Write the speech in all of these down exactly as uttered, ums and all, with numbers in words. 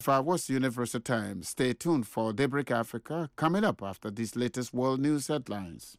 What's Universal Times. Stay tuned for Daybreak Africa coming up after these latest world news headlines.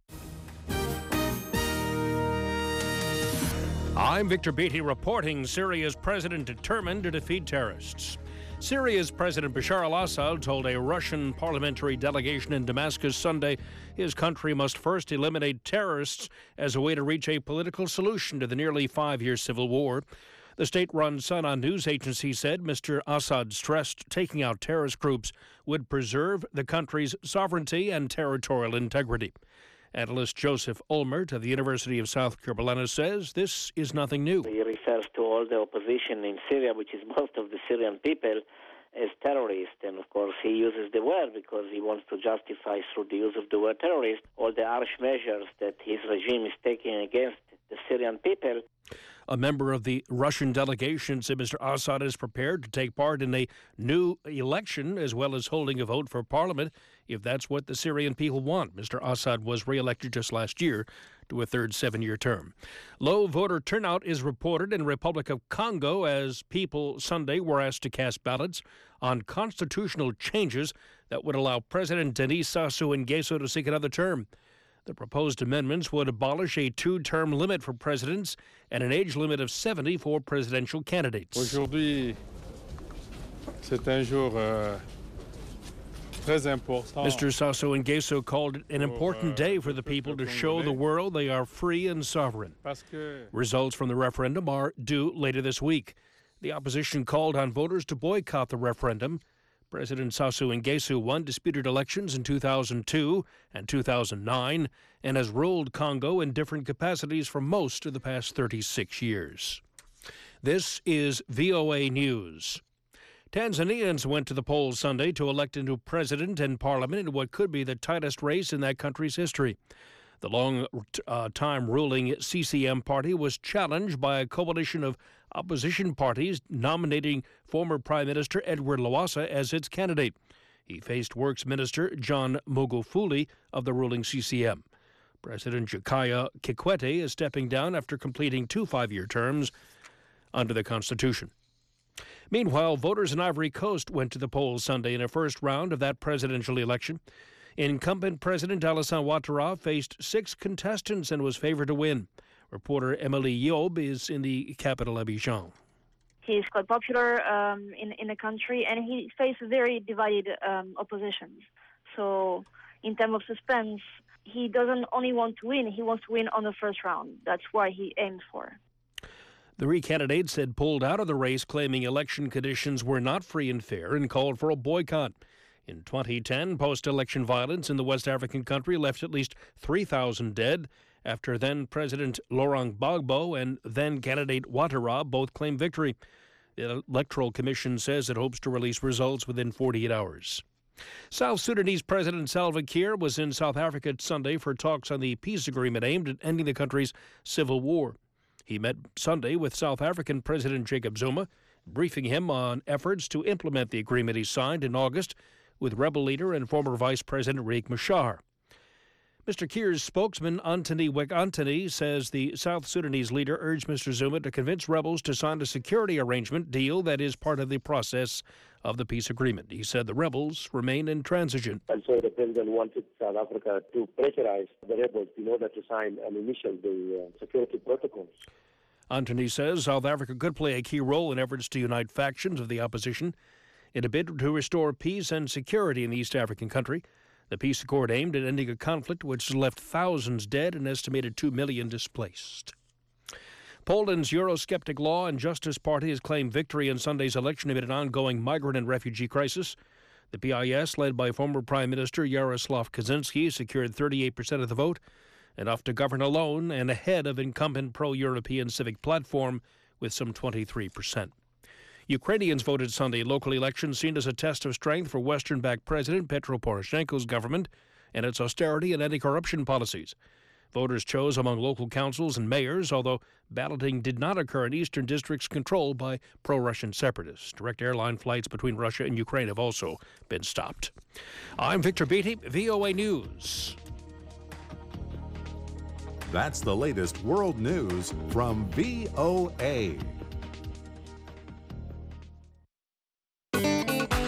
I'm Victor Beatty reporting Syria's president determined to defeat terrorists. Syria's President Bashar al-Assad told a Russian parliamentary delegation in Damascus Sunday his country must first eliminate terrorists as a way to reach a political solution to the nearly five-year civil war. The state-run Sana news agency said Mister Assad stressed taking out terrorist groups would preserve the country's sovereignty and territorial integrity. Analyst Joseph Olmert of the University of South Carolina says this is nothing new. He refers to all the opposition in Syria, which is most of the Syrian people, as terrorists. And of course, he uses the word because he wants to justify through the use of the word terrorist all the harsh measures that his regime is taking against the Syrian people. A member of the Russian delegation said Mister Assad is prepared to take part in a new election as well as holding a vote for parliament if that's what the Syrian people want. Mister Assad was re-elected just last year to a third seven-year term. Low voter turnout is reported in the Republic of Congo as people Sunday were asked to cast ballots on constitutional changes that would allow President Denis Sassou Nguesso to seek another term. The proposed amendments would abolish a two-term limit for presidents and an age limit of seventy for presidential candidates. Aujourd'hui, c'est un jour euh, très important. Mister Sassou Nguesso called it an important day for the people to show the world they are free and sovereign. Results from the referendum are due later this week. The opposition called on voters to boycott the referendum. President Sassou Nguesso won disputed elections in two thousand two and two thousand nine and has ruled Congo in different capacities for most of the past thirty-six years. This is V O A News. Tanzanians went to the polls Sunday to elect a new president and parliament in what could be the tightest race in that country's history. The long-time uh, ruling C C M party was challenged by a coalition of opposition parties nominating former Prime Minister Edward Lowassa as its candidate. He faced Works Minister John Magufuli of the ruling C C M. President Jakaya Kikwete is stepping down after completing two five-year terms under the Constitution. Meanwhile, voters in Ivory Coast went to the polls Sunday in a first round of that presidential election. Incumbent President Alassane Ouattara faced six contestants and was favored to win. Reporter Emily Yob is in the capital, Abidjan. He's quite popular um, in, in the country, and he faced very divided um, oppositions. So in terms of suspense, he doesn't only want to win, he wants to win on the first round. That's why he aimed for. The three candidates had pulled out of the race, claiming election conditions were not free and fair, and called for a boycott. In twenty ten, post-election violence in the West African country left at least three thousand dead after then-President Laurent Gbagbo and then-candidate Ouattara both claimed victory. The Electoral Commission says it hopes to release results within forty-eight hours. South Sudanese President Salva Kiir was in South Africa Sunday for talks on the peace agreement aimed at ending the country's civil war. He met Sunday with South African President Jacob Zuma, briefing him on efforts to implement the agreement he signed in August with rebel leader and former Vice President Riek Machar. Mister Kiir's spokesman, Antony Wek Antony, says the South Sudanese leader urged Mister Zuma to convince rebels to sign a security arrangement deal that is part of the process of the peace agreement. He said the rebels remain intransigent. And so the president wanted South Africa to pressurize the rebels in order to sign and initial the uh, security protocols. Antony says South Africa could play a key role in efforts to unite factions of the opposition in a bid to restore peace and security in the East African country. The peace accord aimed at ending a conflict which left thousands dead and estimated two million displaced. Poland's Eurosceptic Law and Justice Party has claimed victory in Sunday's election amid an ongoing migrant and refugee crisis. The P I S, led by former Prime Minister Jarosław Kaczynski, secured thirty-eight percent of the vote, enough to govern alone and ahead of incumbent pro-European Civic Platform with some twenty-three percent. Ukrainians voted Sunday. Local elections seen as a test of strength for Western-backed President Petro Poroshenko's government and its austerity and anti-corruption policies. Voters chose among local councils and mayors, although balloting did not occur in eastern districts controlled by pro-Russian separatists. Direct airline flights between Russia and Ukraine have also been stopped. I'm Victor Beatty, V O A News. That's the latest world news from V O A.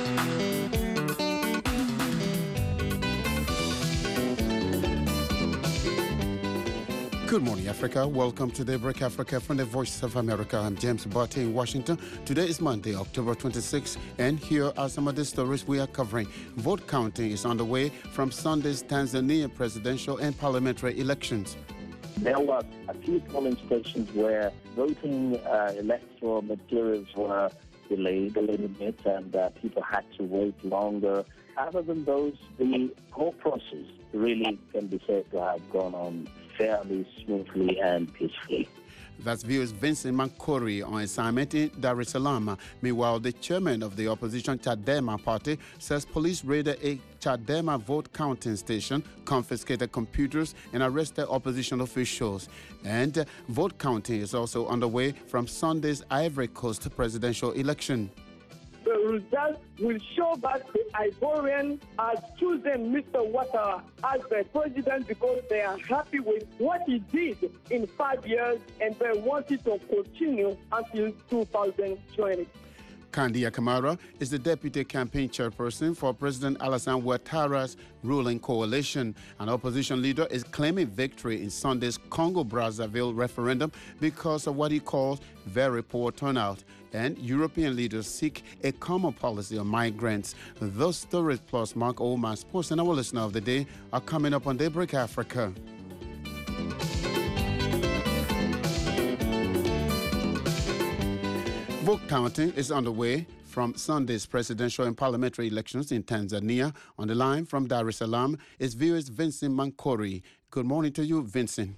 Good morning, Africa. Welcome to Daybreak Africa from the Voice of America. I'm James Barty in Washington. Today is Monday, October twenty-sixth, and here are some of the stories we are covering. Vote counting is underway from Sunday's Tanzania presidential and parliamentary elections. There were a few polling stations where voting uh, electoral materials were delayed a little bit, and uh, people had to wait longer. Other than those, the whole process really can be said to have gone on fairly smoothly and peacefully. That's viewers Vincent Mankori on assignment in Dar es Salaam. Meanwhile, the chairman of the opposition Chadema party says police raided a Chadema vote counting station, confiscated computers, and arrested opposition officials. And uh, vote counting is also underway from Sunday's Ivory Coast presidential election. The result will show that the Ivorians are choosing Mister Ouattara as their president because they are happy with what he did in five years and they want it to continue until two thousand twenty. Kandia Kamara is the deputy campaign chairperson for President Alassane Ouattara's ruling coalition. An opposition leader is claiming victory in Sunday's Congo-Brazzaville referendum because of what he calls very poor turnout. And European leaders seek a common policy on migrants. Those stories plus Mark Omar's Sports and our listener of the day are coming up on Daybreak Africa. Vote counting is underway from Sunday's presidential and parliamentary elections in Tanzania. On the line from Dar es Salaam is viewers Vincent Mankori. Good morning to you, Vincent.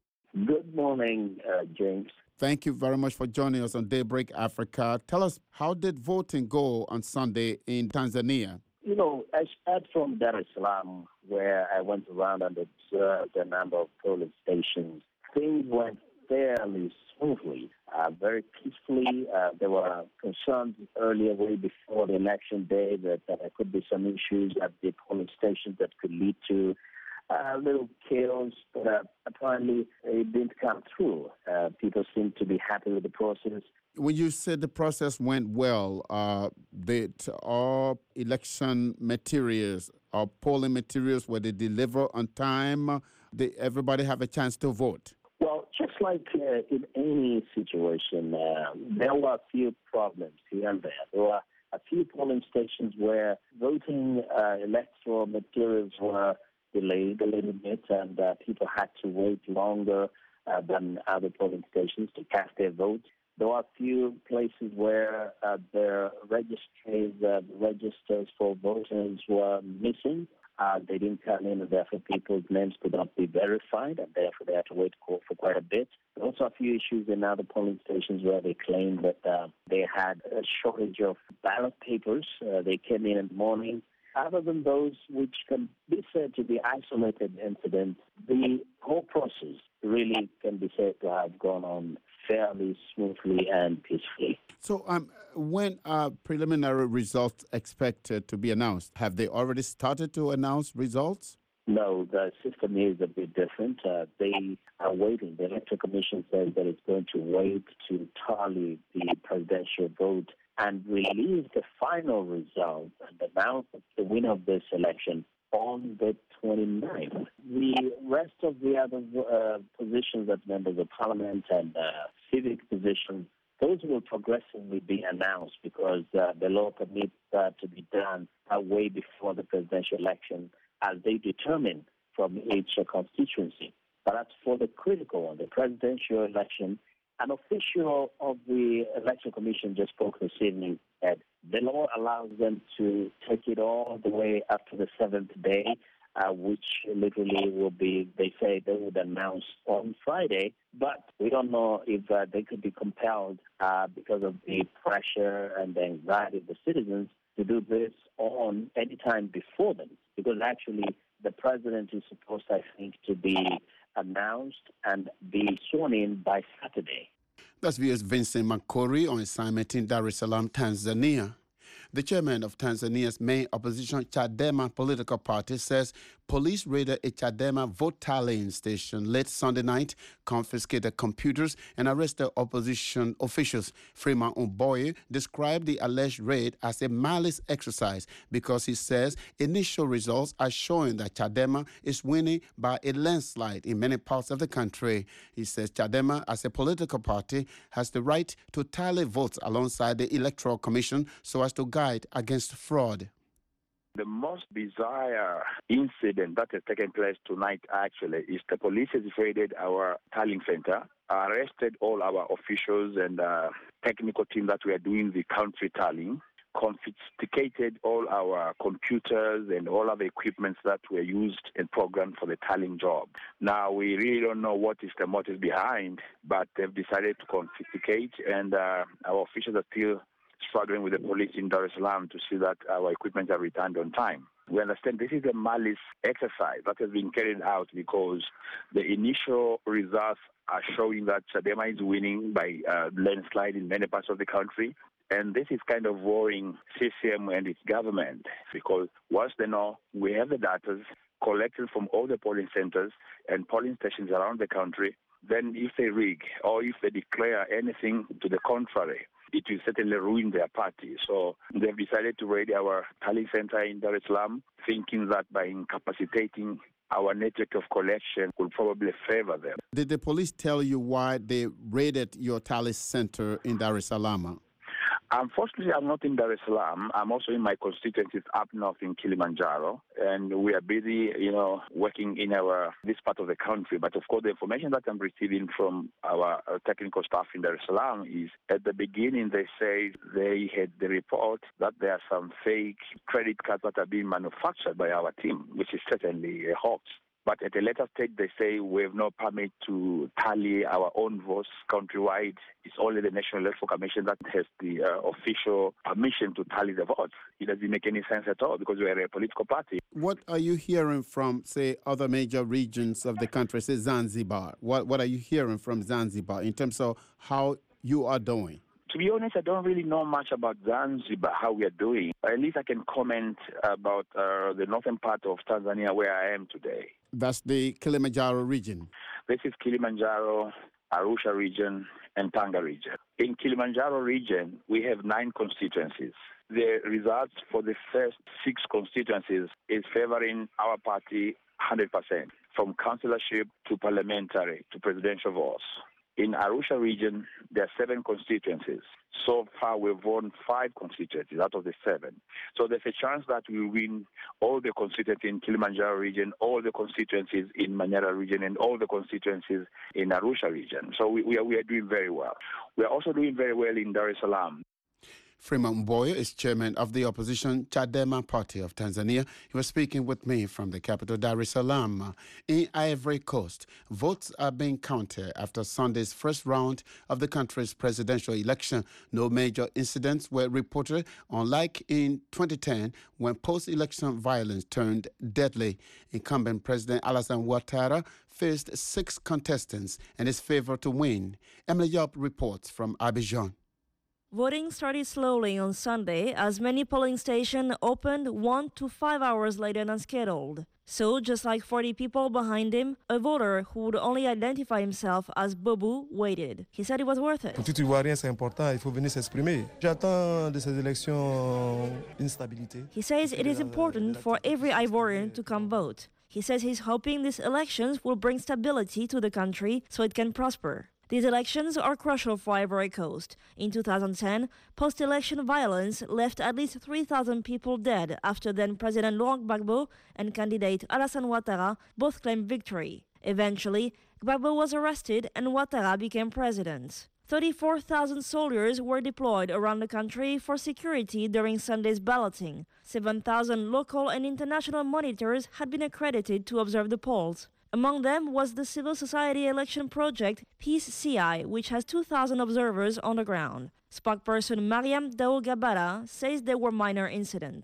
Good morning, uh, James. Thank you very much for joining us on Daybreak Africa. Tell us, how did voting go on Sunday in Tanzania? You know, I started from Dar es Salaam, where I went around and observed a number of polling stations. Things went fairly smoothly, uh, very peacefully. Uh, there were concerns earlier, way before the election day, that uh, there could be some issues at the polling stations that could lead to a uh, little chaos, but uh, apparently it didn't come through. Uh, people seem to be happy with the process. When you said the process went well, uh, did all election materials or polling materials, were they delivered on time? Did everybody have a chance to vote? Well, just like uh, in any situation, uh, there were a few problems here and there. There were a few polling stations where voting uh, electoral materials were delayed a little bit, and uh, people had to wait longer uh, than other polling stations to cast their vote. There were a few places where uh, their registries, uh, registers for voters were missing. Uh, they didn't come in, and therefore people's names could not be verified, and therefore they had to wait for quite a bit. There were also a few issues in other polling stations where they claimed that uh, they had a shortage of ballot papers. Uh, they came in in the morning. Other than those which can be said to be isolated incidents, the whole process really can be said to have gone on fairly smoothly and peacefully. So um, when are preliminary results expected to be announced? Have they already started to announce results? No, the system is a bit different. Uh, they are waiting. The Electoral Commission says that it's going to wait to tally the presidential vote and release the final result and announce the winner of this election on the twenty-ninth. The rest of the other uh, positions as members of parliament and uh, civic positions, those will progressively be announced because uh, the law permits that to be done uh, way before the presidential election as they determine from each uh, constituency. But as for the critical one, the presidential election, an official of the Electoral Commission just spoke this evening that the law allows them to take it all the way up to the seventh day, uh, which literally will be, they say they would announce on Friday, but we don't know if uh, they could be compelled uh, because of the pressure and the anxiety of the citizens to do this on any time before them, because actually the president is supposed, I think, to be announced and be sworn in by Saturday. That's V S Vincent Mankori on assignment in Dar es Salaam, Tanzania. The chairman of Tanzania's main opposition Chadema political party says Police raided a Chadema vote tallying station late Sunday night, confiscated computers, and arrested opposition officials. Freeman Mbowe described the alleged raid as a malice exercise because he says initial results are showing that Chadema is winning by a landslide in many parts of the country. He says Chadema, as a political party, has the right to tally votes alongside the Electoral Commission so as to guide against fraud. The most bizarre incident that has taken place tonight, actually, is the police has raided our tallying center, arrested all our officials and uh, technical team that were doing the country tallying, confiscated all our computers and all of the equipment that were used and programmed for the tallying job. Now, we really don't know what is the motive behind, but they've decided to confiscate, and uh, our officials are still struggling with the police in Dar es Salaam to see that our equipment are returned on time. We understand this is a malice exercise that has been carried out because the initial results are showing that Chadema is winning by uh, landslide in many parts of the country. And this is kind of worrying C C M and its government because once they know we have the data collected from all the polling centers and polling stations around the country, then if they rig or if they declare anything to the contrary, it will certainly ruin their party. So they've decided to raid our tallying center in Dar es Salaam, thinking that by incapacitating our network of collection will probably favor them. Did the police tell you why they raided your tally center in Dar es Salaam? Unfortunately, I'm not in Dar es Salaam. I'm also in my constituencies up north in Kilimanjaro, and we are busy, you know, working in our this part of the country. But of course, the information that I'm receiving from our, our technical staff in Dar es Salaam is at the beginning they say they had the report that there are some fake credit cards that are being manufactured by our team, which is certainly a hoax. But at a later stage, they say we have no permit to tally our own votes countrywide. It's only the National Electoral Commission that has the uh, official permission to tally the votes. It doesn't make any sense at all because we are a political party. What are you hearing from, say, other major regions of the country, say Zanzibar? What, what are you hearing from Zanzibar in terms of how you are doing? To be honest, I don't really know much about Zanzibar, how we are doing. At least I can comment about uh, the northern part of Tanzania where I am today. That's the Kilimanjaro region. This is Kilimanjaro, Arusha region, and Tanga region. In Kilimanjaro region, we have nine constituencies. The results for the first six constituencies is favoring our party one hundred percent, from councillorship to parliamentary to presidential votes. In Arusha region, there are seven constituencies. So far, we've won five constituencies out of the seven. So there's a chance that we win all the constituencies in Kilimanjaro region, all the constituencies in Manyara region, and all the constituencies in Arusha region. So we, we, are, we are doing very well. We are also doing very well in Dar es Salaam. Freeman Mbowe is chairman of the opposition Chadema Party of Tanzania. He was speaking with me from the capital, Dar es Salaam. In Ivory Coast, votes are being counted after Sunday's first round of the country's presidential election. No major incidents were reported, unlike in twenty ten, when post-election violence turned deadly. Incumbent President Alassane Ouattara faced six contestants and is favored to win. Emily Yop reports from Abidjan. Voting started slowly on Sunday as many polling stations opened one to five hours later than scheduled. So, just like forty people behind him, a voter who would only identify himself as Bobu waited. He said it was worth it. Pour tout Ivoirien, c'est important. Il faut venir s'exprimer. J'attends de ces élections une stabilité. He says it is important for every Ivorian to come vote. He says he's hoping these elections will bring stability to the country so it can prosper. These elections are crucial for Ivory Coast. In two thousand ten, post-election violence left at least three thousand people dead after then-President Laurent Gbagbo and candidate Alassane Ouattara both claimed victory. Eventually, Gbagbo was arrested and Ouattara became president. thirty-four thousand soldiers were deployed around the country for security during Sunday's balloting. seven thousand local and international monitors had been accredited to observe the polls. Among them was the civil society election project Peace C I, which has two thousand observers on the ground. Spokesperson Mariam Dao Gabara says there were minor incidents.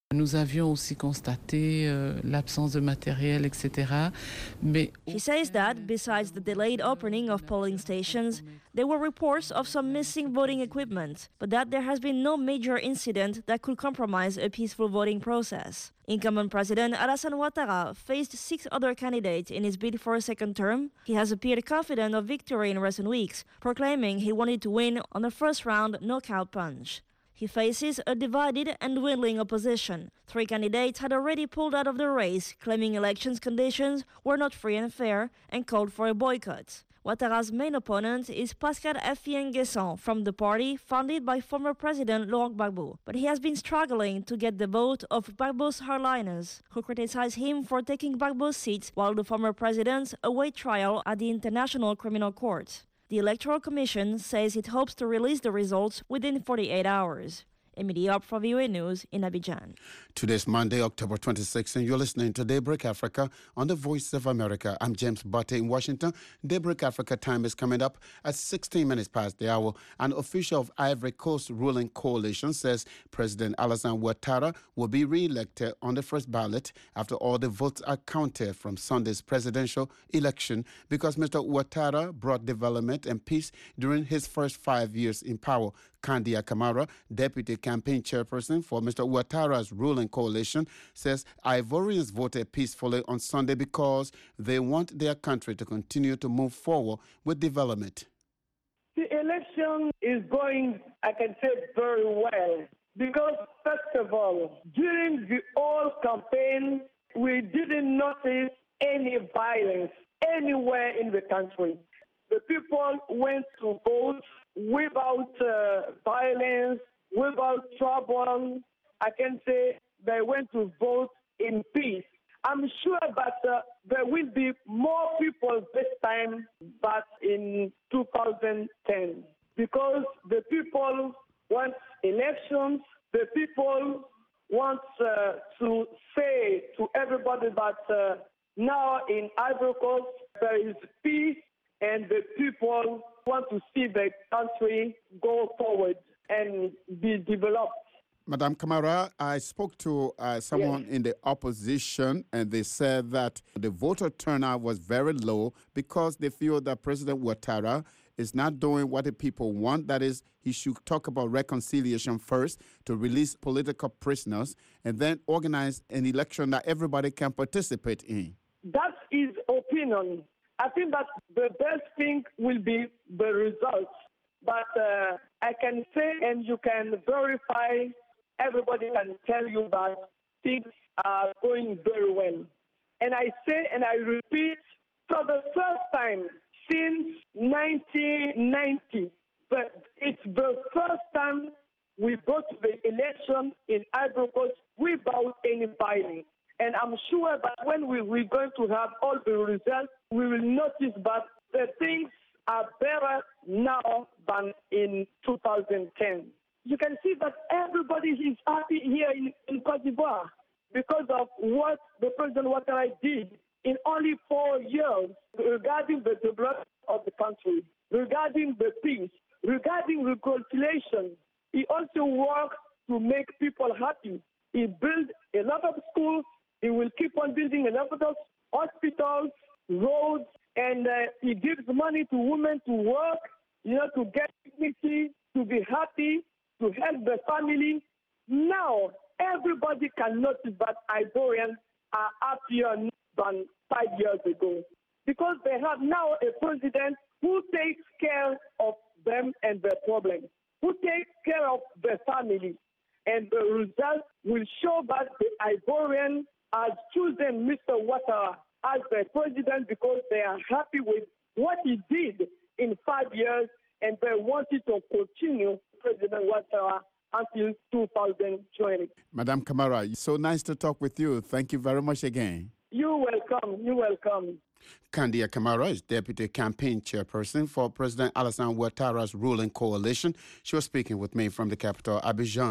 Nous avions aussi constaté euh, l'absence de matériel, et cetera. Mais she says that, besides the delayed opening of polling stations, there were reports of some missing voting equipment, but that there has been no major incident that could compromise a peaceful voting process. Incumbent President Alassane Ouattara faced six other candidates in his bid for a second term. He has appeared confident of victory in recent weeks, proclaiming he wanted to win on a first-round knockout punch. He faces a divided and dwindling opposition. Three candidates had already pulled out of the race, claiming elections conditions were not free and fair, and called for a boycott. Ouattara's main opponent is Pascal Affi N'Guessan from the party founded by former President Laurent Gbagbo. But he has been struggling to get the vote of Gbagbo's hardliners, who criticize him for taking Gbagbo's seats while the former president await trial at the International Criminal Court. The Electoral Commission says it hopes to release the results within forty-eight hours. Amy Diop for V O A News in Abidjan. Today's Monday, October twenty-sixth, and you're listening to Daybreak Africa on the Voice of America. I'm James Butte in Washington. Daybreak Africa time is coming up at sixteen minutes past the hour. An official of Ivory Coast ruling coalition says President Alassane Ouattara will be re-elected on the first ballot after all the votes are counted from Sunday's presidential election because Mister Ouattara brought development and peace during his first five years in power. Kandia Kamara, deputy campaign chairperson for Mister Ouattara's ruling coalition, says Ivorians voted peacefully on Sunday because they want their country to continue to move forward with development. The election is going, I can say, very well because, first of all, during the whole campaign, we didn't notice any violence anywhere in the country. The people went to vote without uh, violence, without trouble. I can say they went to vote in peace. I'm sure that uh, there will be more people this time than in two thousand ten because the people want elections. The people want uh, to say to everybody that uh, now in Ivory Coast there is peace and the people want to see the country go forward and be developed. Madam Kamara, I spoke to uh, someone yes. in the opposition, and they said that the voter turnout was very low because they feel that President Ouattara is not doing what the people want. That is, he should talk about reconciliation first, to release political prisoners, and then organize an election that everybody can participate in. That's his opinion. I think that the best thing will be the results. But uh, I can say, and you can verify, everybody can tell you that things are going very well. And I say, and I repeat, for the first time since nineteen ninety, but it's the first time we go to the election in Ivory Coast without any violence. And I'm sure that when we, we're going to have all the results, we will notice that the things are better now than in two thousand ten. You can see that everybody is happy here in, in Côte d'Ivoire because of what the President Ouattara did in only four years regarding the development of the country, regarding the peace, regarding reconciliation. He also worked to make people happy. He built a lot of schools. He will keep on building a lot of hospitals, roads, and uh, he gives money to women to work, you know, to get dignity, to be happy, to help the family. Now, everybody can notice that Ivorians are happier than five years ago because they have now a president who takes care of them and their problems, who takes care of their family. And the result will show that the Ivorians has chosen Mister Ouattara as their president because they are happy with what he did in five years and they wanted to continue President Ouattara until two thousand twenty. Madam Kamara, so nice to talk with you. Thank you very much again. You're welcome. You're welcome. Kandia Kamara is deputy campaign chairperson for President Alassane Ouattara's ruling coalition. She was speaking with me from the capital, Abidjan.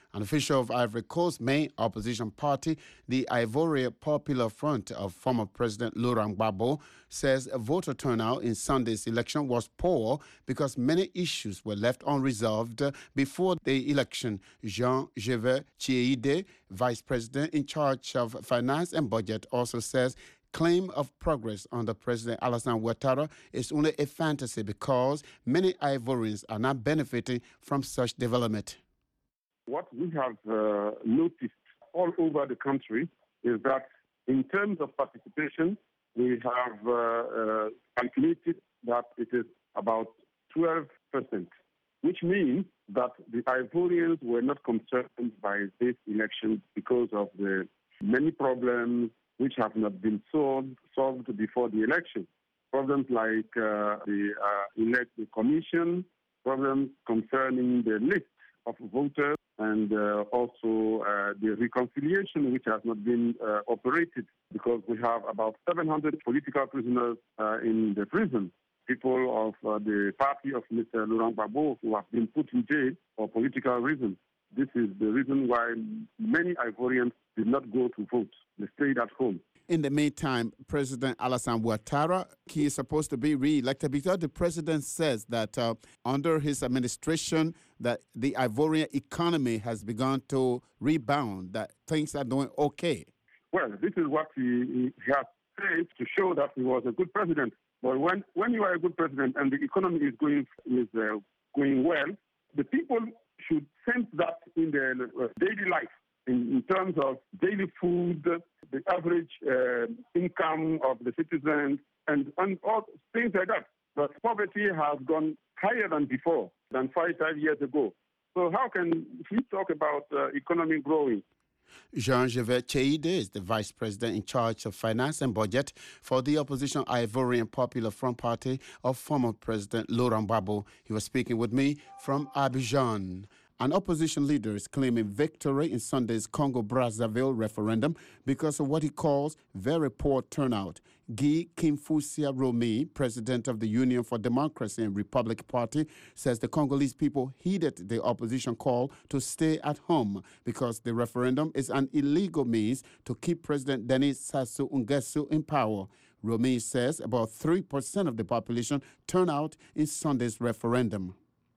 An official of Ivory Coast's main opposition party, the Ivorian Popular Front of former President Laurent Gbagbo, says voter turnout in Sunday's election was poor because many issues were left unresolved before the election. Jean-Gervais Chieide, vice president in charge of finance and budget, also says claim of progress under President Alassane Ouattara is only a fantasy because many Ivorians are not benefiting from such development. What we have uh, noticed all over the country is that in terms of participation, we have uh, uh, calculated that it is about twelve percent, which means that the Ivorians were not concerned by this election because of the many problems which have not been solved, solved before the election. Problems like uh, the uh, electoral commission, problems concerning the list of voters, and uh, also uh, the reconciliation, which has not been uh, operated because we have about seven hundred political prisoners uh, in the prison, people of uh, the party of Mister Laurent Gbagbo who have been put in jail for political reasons. This is the reason why many Ivorians did not go to vote. They stayed at home. In the meantime, President Alassane Ouattara, he is supposed to be re-elected because the president says that uh, under his administration that the Ivorian economy has begun to rebound, that things are doing okay. Well, this is what he, he has said to show that he was a good president. But when, when you are a good president and the economy is going is uh, going well, the people should sense that in their uh, daily life. In, in terms of daily food, the average uh, income of the citizens, and, and all things like that. But poverty has gone higher than before, than five, five years ago. So how can we talk about uh, economy growing? Jean-Gervais Chieide is the vice president in charge of finance and budget for the opposition Ivorian Popular Front Party of former President Laurent Gbagbo. He was speaking with me from Abidjan. An opposition leader is claiming victory in Sunday's Congo-Brazzaville referendum because of what he calls very poor turnout. Guy Kimfusia Romi, president of the Union for Democracy and Republic Party, says the Congolese people heeded the opposition call to stay at home because the referendum is an illegal means to keep President Denis Sassou Nguesso in power. Romi says about three percent of the population turned out in Sunday's referendum.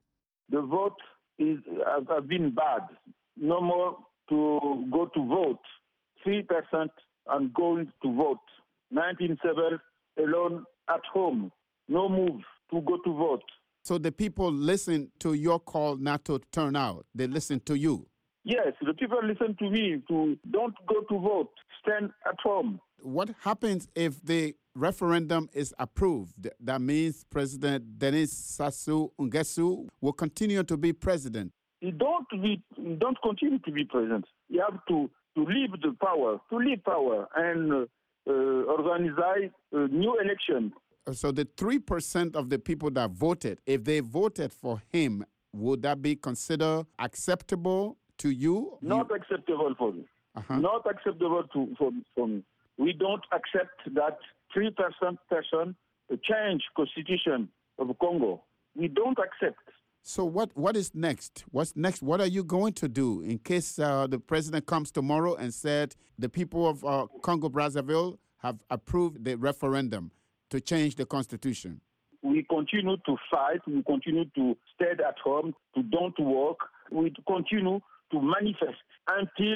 The vote is, has, has been bad. No more to go to vote. three percent and going to vote. nineteen seven alone at home. No move to go to vote. So the people listen to your call not to turn out. They listen to you. Yes, the people listen to me to don't go to vote. Stand at home. What happens if the referendum is approved? That means President Denis Sassou Nguesso will continue to be president. He don't be, he don't continue to be president. You have to, to leave the power, to leave power and uh, uh, organize a new election. So the three percent of the people that voted, if they voted for him, would that be considered acceptable to you? Not you... acceptable for me. Uh-huh. Not acceptable to, for, for me. We don't accept that three percent person change constitution of Congo. We don't accept. So what, what is next? What's next? What are you going to do in case uh, the president comes tomorrow and said the people of uh, Congo-Brazzaville have approved the referendum to change the constitution? We continue to fight. We continue to stay at home, to don't work. We continue to manifest until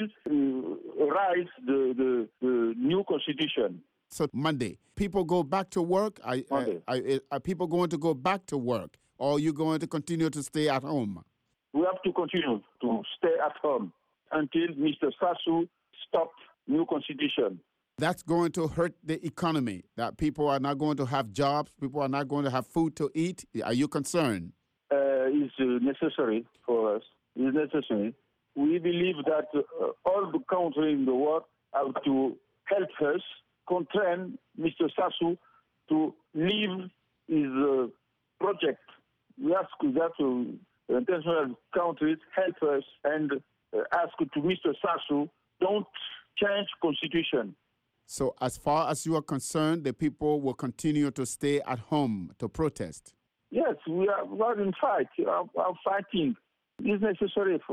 uh, rise the, the, the new constitution. So Monday, people go back to work? Are, Monday. Are, are, are people going to go back to work? Or are you going to continue to stay at home? We have to continue to stay at home until Mister Sassou stops new constitution. That's going to hurt the economy, that people are not going to have jobs, people are not going to have food to eat. Are you concerned? Uh, it's uh, necessary for us. It's necessary. We believe that uh, all the countries in the world have to help us constrain Mister Sassou to leave his uh, project. We ask that uh, international countries help us and uh, ask to Mister Sassou, don't change constitution. So as far as you are concerned, the people will continue to stay at home to protest? Yes, we are, we are in fight. We are, we are fighting. It's necessary for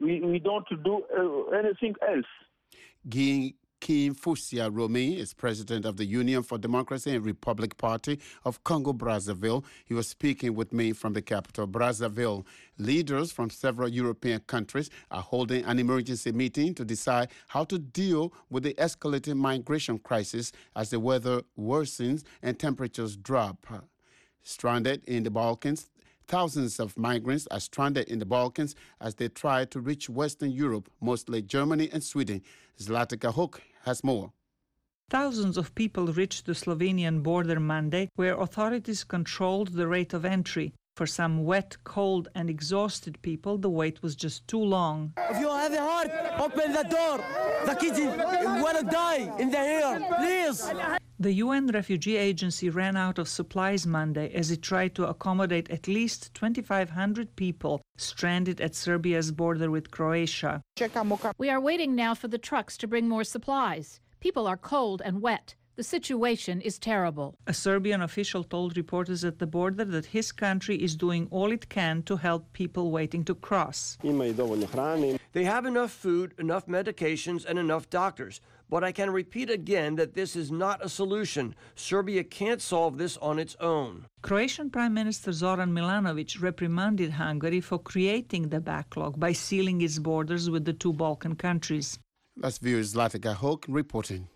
We, we don't do uh, anything else. Guy Kimfusia Romi is president of the Union for Democracy and Republic Party of Congo-Brazzaville. He was speaking with me from the capital, Brazzaville. Leaders from several European countries are holding an emergency meeting to decide how to deal with the escalating migration crisis as the weather worsens and temperatures drop. Stranded in the Balkans, thousands of migrants are stranded in the Balkans as they try to reach Western Europe, mostly Germany and Sweden. Zlatica Hook has more. Thousands of people reached the Slovenian border Monday, where authorities controlled the rate of entry. For some wet, cold and exhausted people, the wait was just too long. If you have a heart, open the door. The kids want to die in the air, please. The U N Refugee Agency ran out of supplies Monday as it tried to accommodate at least twenty-five hundred people stranded at Serbia's border with Croatia. We are waiting now for the trucks to bring more supplies. People are cold and wet. The situation is terrible. A Serbian official told reporters at the border that his country is doing all it can to help people waiting to cross. They have enough food, enough medications, and enough doctors. But I can repeat again that this is not a solution. Serbia can't solve this on its own. Croatian Prime Minister Zoran Milanovic reprimanded Hungary for creating the backlog by sealing its borders with the two Balkan countries. Let's view Zlatica Hook reporting.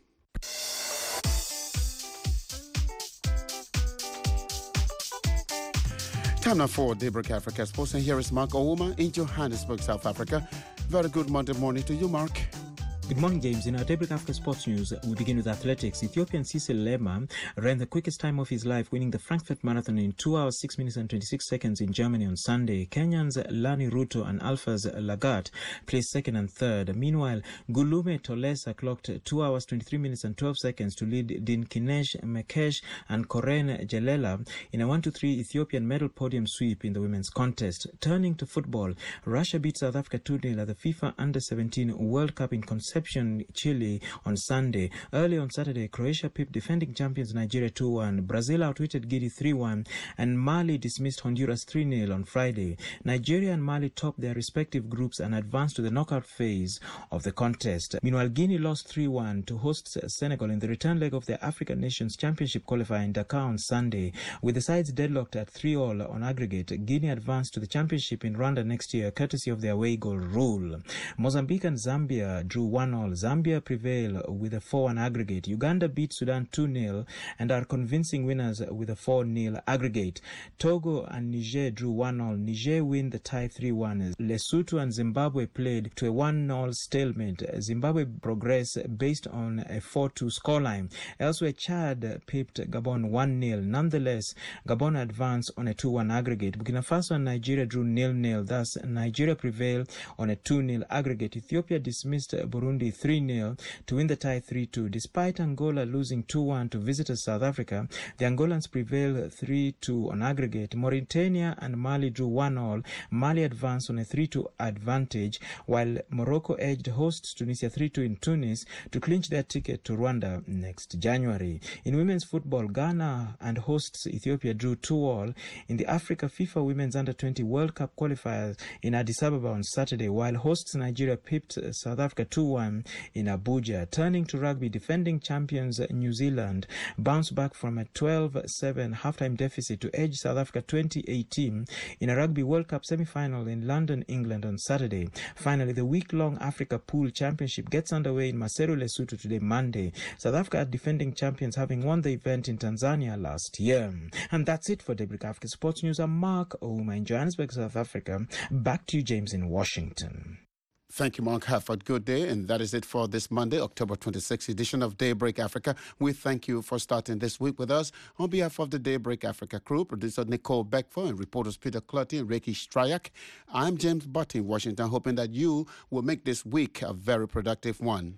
Time now for Daybreak Africa Sports, and here is Mark Ouma in Johannesburg, South Africa. Very good Monday morning to you, Mark. Good morning, James. In our Daybreak Africa Sports News, we begin with athletics. Ethiopian Cecil Lema ran the quickest time of his life, winning the Frankfurt Marathon in two hours, six minutes and twenty-six seconds in Germany on Sunday. Kenyans Lani Ruto and Alphas Lagat placed second and third. Meanwhile, Gulume Tolesa clocked two hours, twenty-three minutes and twelve seconds to lead Dinkinesh Mekesh and Koren Jelela in a one two three Ethiopian medal podium sweep in the women's contest. Turning to football, Russia beat South Africa two nil at the FIFA Under seventeen World Cup in Concepcion, Chile on Sunday. Early on Saturday, Croatia pipped defending champions Nigeria two one. Brazil outwitted Guinea three one, and Mali dismissed Honduras three nil on Friday. Nigeria and Mali topped their respective groups and advanced to the knockout phase of the contest. Meanwhile, Guinea lost three one to hosts Senegal in the return leg of the African Nations Championship qualifier in Dakar on Sunday. With the sides deadlocked at three all on aggregate, Guinea advanced to the championship in Rwanda next year, courtesy of the away goal rule. Mozambique and Zambia drew one all. Zambia prevail with a four one aggregate. Uganda beat Sudan two nil and are convincing winners with a four nil aggregate. Togo and Niger drew one all. Niger win the tie three one. Lesotho and Zimbabwe played to a one all stalemate. Zimbabwe progress based on a four two scoreline. Elsewhere, Chad pipped Gabon one nil. Nonetheless, Gabon advanced on a two one aggregate. Burkina Faso and Nigeria drew nil nil. Thus, Nigeria prevail on a two nil aggregate. Ethiopia dismissed Burundi three nil to win the tie three two. Despite Angola losing two one to visitors South Africa, the Angolans prevail three two on aggregate. Mauritania and Mali drew one all. Mali advanced on a three two advantage, while Morocco edged hosts Tunisia three two in Tunis to clinch their ticket to Rwanda next January. In women's football, Ghana and hosts Ethiopia drew two all in the Africa FIFA Women's Under twenty World Cup qualifiers in Addis Ababa on Saturday, while hosts Nigeria pipped South Africa two one in Abuja. Turning to rugby, defending champions New Zealand bounced back from a twelve seven halftime deficit to edge South Africa twenty eighteen in a Rugby World Cup semi-final in London, England on Saturday. Finally, the week-long Africa Pool Championship gets underway in Maseru, Lesotho today, Monday. South Africa are defending champions, having won the event in Tanzania last year. And that's it for Daybreak Africa Sports News. I'm Mark Ouma in Johannesburg, South Africa. Back to you, James, in Washington. Thank you, Mark. Have a good day. And that is it for this Monday, October twenty-sixth edition of Daybreak Africa. We thank you for starting this week with us. On behalf of the Daybreak Africa crew, producer Nicole Beckford and reporters Peter Clutty and Reiki Stryak, I'm James Butt in Washington, hoping that you will make this week a very productive one.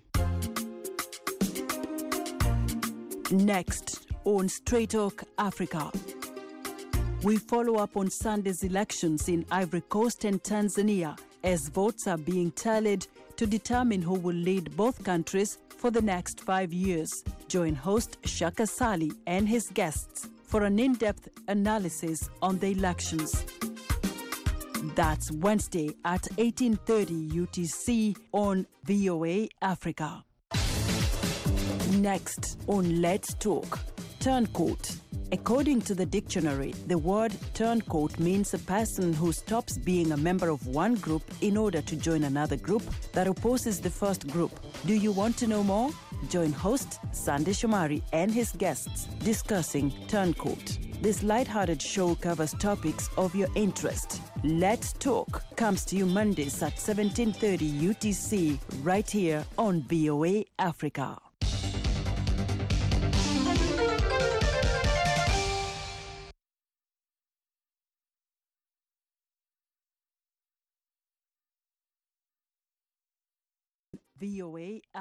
Next on Straight Talk Africa, we follow up on Sunday's elections in Ivory Coast and Tanzania, as votes are being tallied to determine who will lead both countries for the next five years. Join host Shaka Sali and his guests for an in-depth analysis on the elections. That's Wednesday at eighteen thirty U T C on V O A Africa. Next on Let's Talk, turncoat. According to the dictionary, the word turncoat means a person who stops being a member of one group in order to join another group that opposes the first group. Do you want to know more? Join host Sandy Shomari and his guests discussing turncoat. This lighthearted show covers topics of your interest. Let's Talk comes to you Mondays at seventeen thirty U T C right here on V O A Africa. V O A